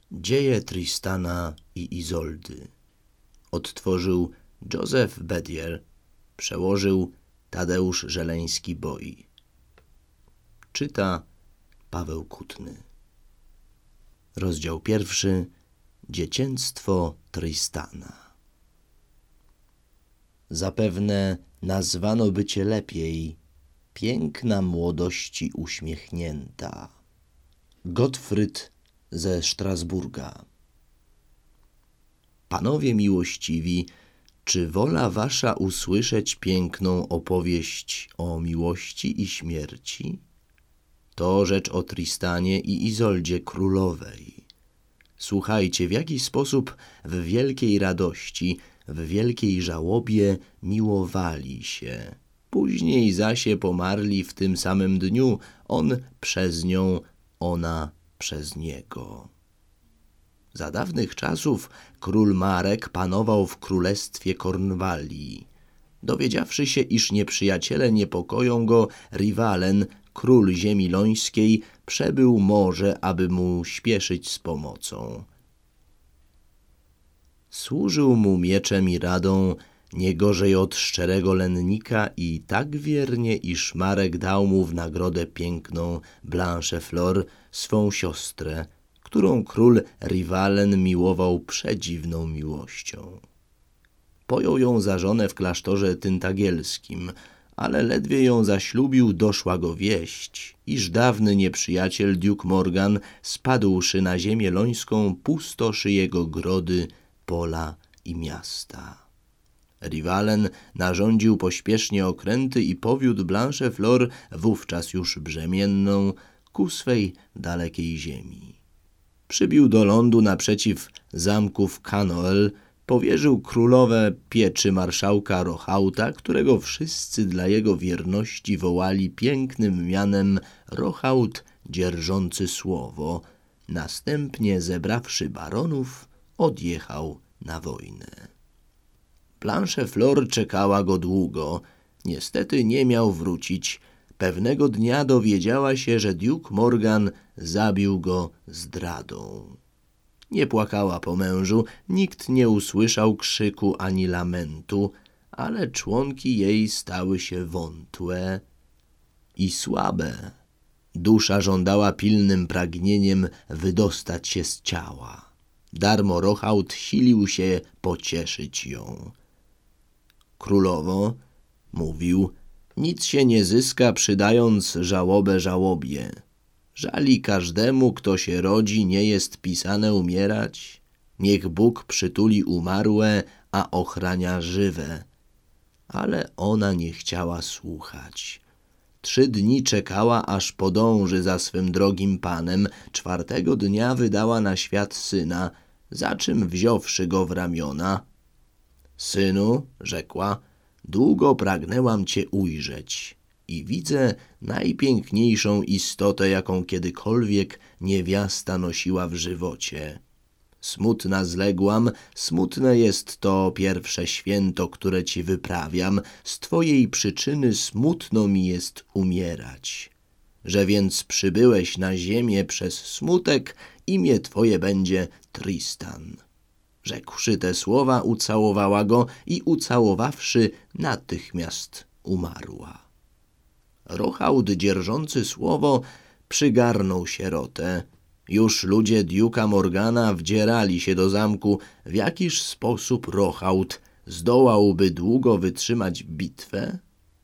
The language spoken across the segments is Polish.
Dzieje Tristana i Izoldy. Odtworzył Józef Bedier, przełożył Tadeusz Żeleński-Boi. Czyta Paweł Kutny. Rozdział 1. Dziecięctwo Tristana. Zapewne nazwano by cię lepiej, piękna młodości uśmiechnięta. Gottfried ze Strasburga. Panowie miłościwi, czy wola wasza usłyszeć piękną opowieść o miłości i śmierci? To rzecz o Tristanie i Izoldzie królowej. Słuchajcie, w jaki sposób w wielkiej radości, w wielkiej żałobie miłowali się. Później zasie pomarli w tym samym dniu, on przez nią, ona przez niego. Za dawnych czasów król Marek panował w królestwie Kornwalii. Dowiedziawszy się, iż nieprzyjaciele niepokoją go, Rivalen, król ziemi lońskiej, przebył morze, aby mu śpieszyć z pomocą. Służył mu mieczem i radą, nie gorzej od szczerego lennika i tak wiernie, iż Marek dał mu w nagrodę piękną Blancheflor, swą siostrę, którą król Rivalen miłował przedziwną miłością. Pojął ją za żonę w klasztorze tyntagielskim, ale ledwie ją zaślubił, doszła go wieść, iż dawny nieprzyjaciel Duke Morgan, spadłszy na ziemię lońską, pustoszy jego grody, pola i miasta. Rivalen narządził pośpiesznie okręty i powiódł Blancheflor, wówczas już brzemienną, ku swej dalekiej ziemi. Przybił do lądu naprzeciw zamków Canoel, powierzył królowe pieczy marszałka Rochauta, którego wszyscy dla jego wierności wołali pięknym mianem Rochaut dzierżący słowo. Następnie, zebrawszy baronów, odjechał na wojnę. Blancheflor czekała go długo. Niestety nie miał wrócić. Pewnego dnia dowiedziała się, że Duke Morgan zabił go zdradą. Nie płakała po mężu, nikt nie usłyszał krzyku ani lamentu, ale członki jej stały się wątłe i słabe. Dusza żądała pilnym pragnieniem wydostać się z ciała. Darmo Rochaut silił się pocieszyć ją. Królowo, mówił, nic się nie zyska, przydając żałobę żałobie. Żali każdemu, kto się rodzi, nie jest pisane umierać. Niech Bóg przytuli umarłe, a ochrania żywe. Ale ona nie chciała słuchać. 3 dni czekała, aż podąży za swym drogim panem. 4. dnia wydała na świat syna, za czym wziąwszy go w ramiona. Synu, rzekła, długo pragnęłam cię ujrzeć i widzę najpiękniejszą istotę, jaką kiedykolwiek niewiasta nosiła w żywocie. Smutna zległam, smutne jest to pierwsze święto, które ci wyprawiam, z twojej przyczyny smutno mi jest umierać. Że więc przybyłeś na ziemię przez smutek, imię twoje będzie Tristan. Rzekłszy te słowa, ucałowała go i ucałowawszy, natychmiast umarła. Rochaut dzierżący słowo przygarnął sierotę. Już ludzie Duke'a Morgana wdzierali się do zamku, w jakiż sposób Rochaut zdołałby długo wytrzymać bitwę?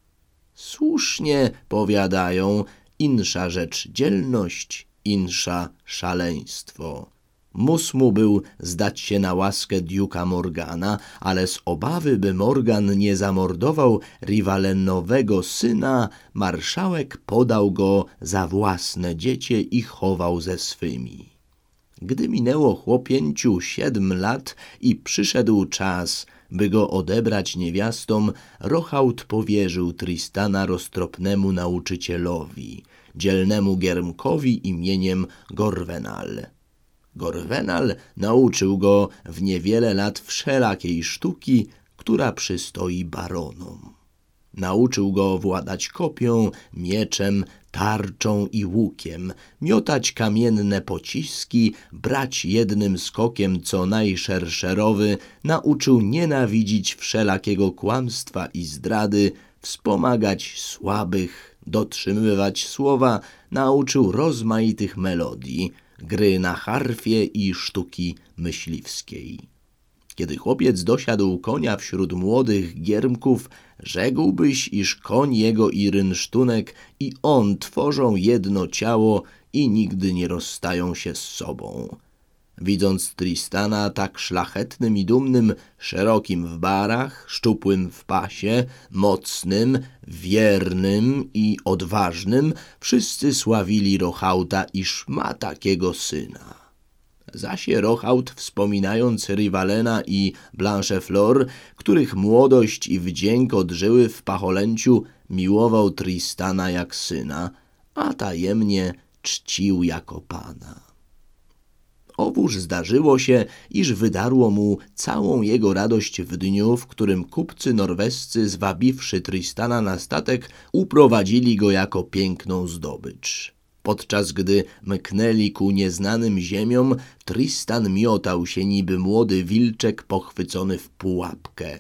Słusznie powiadają, insza rzecz dzielność, insza szaleństwo. Mus mu był zdać się na łaskę Duke'a Morgana, ale z obawy, by Morgan nie zamordował Rivalenowego syna, marszałek podał go za własne dziecię i chował ze swymi. Gdy minęło chłopięciu 7 lat i przyszedł czas, by go odebrać niewiastom, Rochaut powierzył Tristana roztropnemu nauczycielowi, dzielnemu giermkowi imieniem Gorwenal. Gorwenal nauczył go w niewiele lat wszelakiej sztuki, która przystoi baronom. Nauczył go władać kopią, mieczem, tarczą i łukiem, miotać kamienne pociski, brać jednym skokiem co najszersze rowy, nauczył nienawidzić wszelakiego kłamstwa i zdrady, wspomagać słabych, dotrzymywać słowa, nauczył rozmaitych melodii, gry na harfie i sztuki myśliwskiej. Kiedy chłopiec dosiadł konia wśród młodych giermków, rzekłbyś, iż koń jego i rynsztunek i on tworzą jedno ciało i nigdy nie rozstają się z sobą. Widząc Tristana tak szlachetnym i dumnym, szerokim w barach, szczupłym w pasie, mocnym, wiernym i odważnym, wszyscy sławili Rochauta, iż ma takiego syna. Zaś Rochaut, wspominając Rivalena i Blancheflor, których młodość i wdzięk odżyły w Pacholęciu, miłował Tristana jak syna, a tajemnie czcił jako pana. Owóż zdarzyło się, iż wydarło mu całą jego radość w dniu, w którym kupcy norwescy, zwabiwszy Tristana na statek, uprowadzili go jako piękną zdobycz. Podczas gdy mknęli ku nieznanym ziemiom, Tristan miotał się niby młody wilczek pochwycony w pułapkę.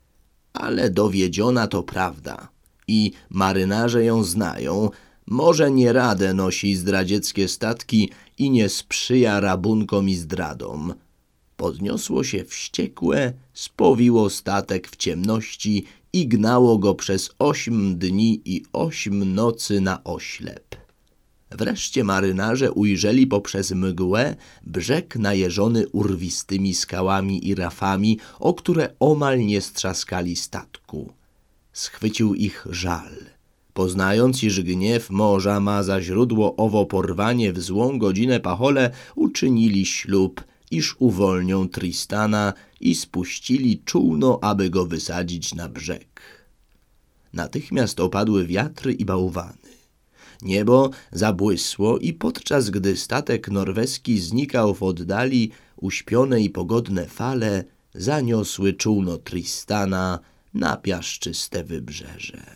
Ale dowiedziona to prawda i marynarze ją znają, może nie radę nosi zdradzieckie statki i nie sprzyja rabunkom i zdradom. Podniosło się wściekłe, spowiło statek w ciemności i gnało go przez 8 dni i 8 nocy na oślep. Wreszcie marynarze ujrzeli poprzez mgłę brzeg najeżony urwistymi skałami i rafami, o które omal nie strzaskali statku. Schwycił ich żal. Poznając, iż gniew morza ma za źródło owo porwanie w złą godzinę Pachole, uczynili ślub, iż uwolnią Tristana i spuścili czółno, aby go wysadzić na brzeg. Natychmiast opadły wiatry i bałwany. Niebo zabłysło i podczas gdy statek norweski znikał w oddali, uśpione i pogodne fale zaniosły czółno Tristana na piaszczyste wybrzeże.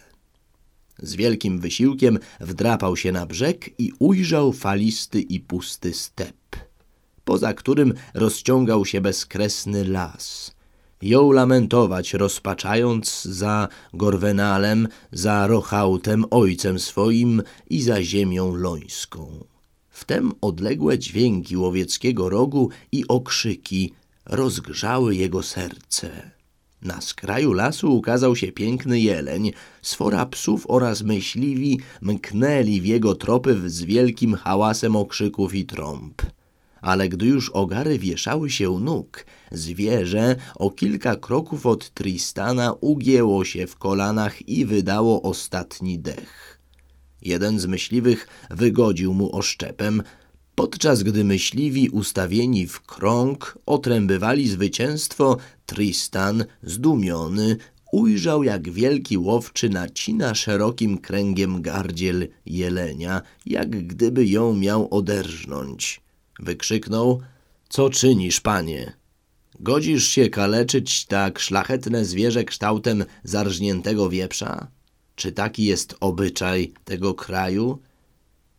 Z wielkim wysiłkiem wdrapał się na brzeg i ujrzał falisty i pusty step, poza którym rozciągał się bezkresny las. Jął lamentować, rozpaczając za Gorwenalem, za Rochautem, ojcem swoim i za ziemią lońską. Wtem odległe dźwięki łowieckiego rogu i okrzyki rozgrzały jego serce. Na skraju lasu ukazał się piękny jeleń. Sfora psów oraz myśliwi mknęli w jego tropy z wielkim hałasem okrzyków i trąb. Ale gdy już ogary wieszały się u nóg, zwierzę o kilka kroków od Tristana ugięło się w kolanach i wydało ostatni dech. Jeden z myśliwych wygodził mu oszczepem, podczas gdy myśliwi ustawieni w krąg otrębywali zwycięstwo, Tristan, zdumiony, ujrzał, jak wielki łowczy nacina szerokim kręgiem gardziel jelenia, jak gdyby ją miał oderżnąć. Wykrzyknął: co czynisz, panie? Godzisz się kaleczyć tak szlachetne zwierzę kształtem zarżniętego wieprza? Czy taki jest obyczaj tego kraju?